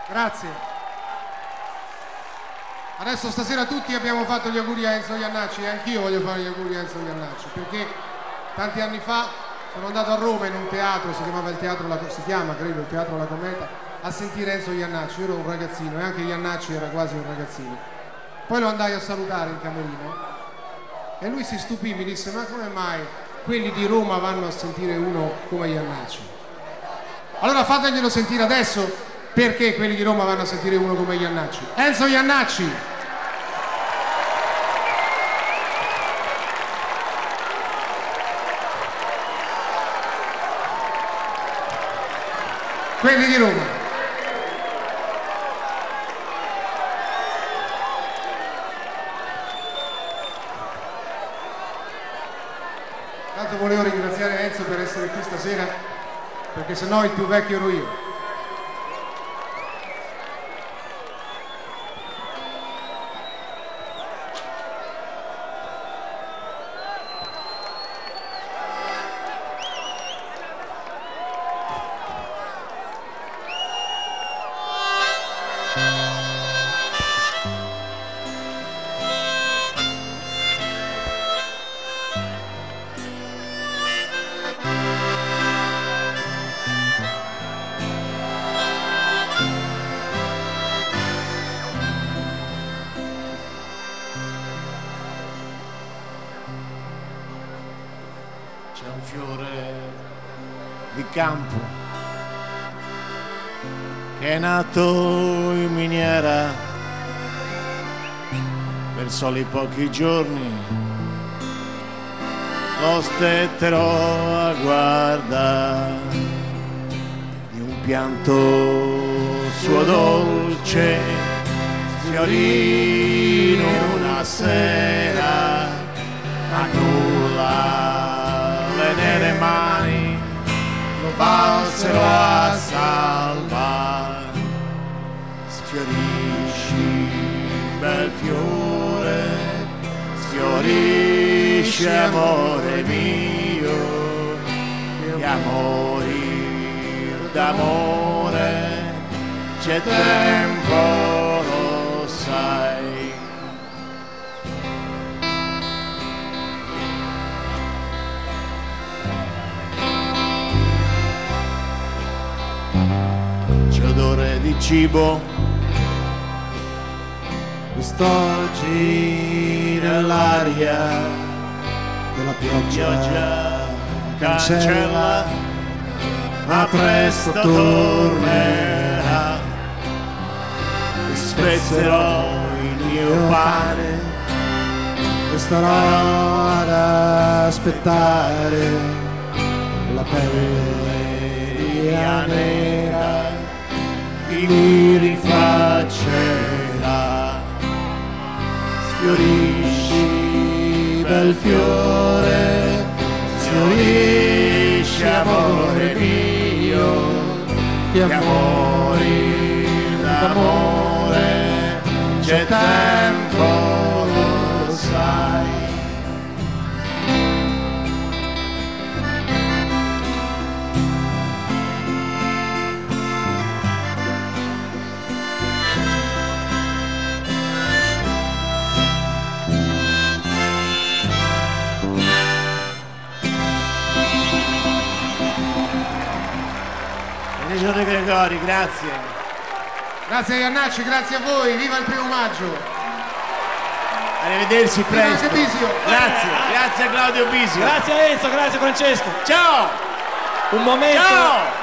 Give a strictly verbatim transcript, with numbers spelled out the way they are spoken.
Grazie. Adesso stasera tutti abbiamo fatto gli auguri a Enzo Jannacci e anch'io voglio fare gli auguri a Enzo Jannacci, perché tanti anni fa sono andato a Roma in un teatro, si chiamava il teatro, la, si chiama credo il Teatro La Cometa, a sentire Enzo Jannacci. Io ero un ragazzino e anche Jannacci era quasi un ragazzino. Poi lo andai a salutare in camerino e lui si stupì, mi disse: ma come mai quelli di Roma vanno a sentire uno come Jannacci? Allora fateglielo sentire adesso perché quelli di Roma vanno a sentire uno come Jannacci. Enzo Jannacci! Quelli di Roma. Tanto volevo ringraziare Enzo per essere qui stasera, perché sennò il più vecchio ero io. C'è un fiore di campo che è nato in miniera per soli pochi giorni. Lo stetterò a guardare di un pianto suo dolce, sfiorì in una sera a nulla. Le nere mani lo valsero a salvare. Sfiorisci, bel fiore, sfiorisci, amore mio, che a morir d'amore c'è tempo, lo sai. Odore di cibo quest'oggi nell'aria della pioggia, pioggia cancella, ma presto tornerà. Spezzerò il mio pane e starò ad aspettare la pelle nera mi rifaccerà. Sfiorisci, bel fiore, sfiorisci, amore mio, che amori d'amore c'è tempo, lo sai. Giorgio Gregori, grazie. Grazie a Jannacci, grazie a voi, viva il primo maggio. Arrivederci presto. Grazie Bisio. Grazie, grazie a Claudio Bisio. Grazie a Enzo, grazie Francesco. Ciao. Un momento. Ciao.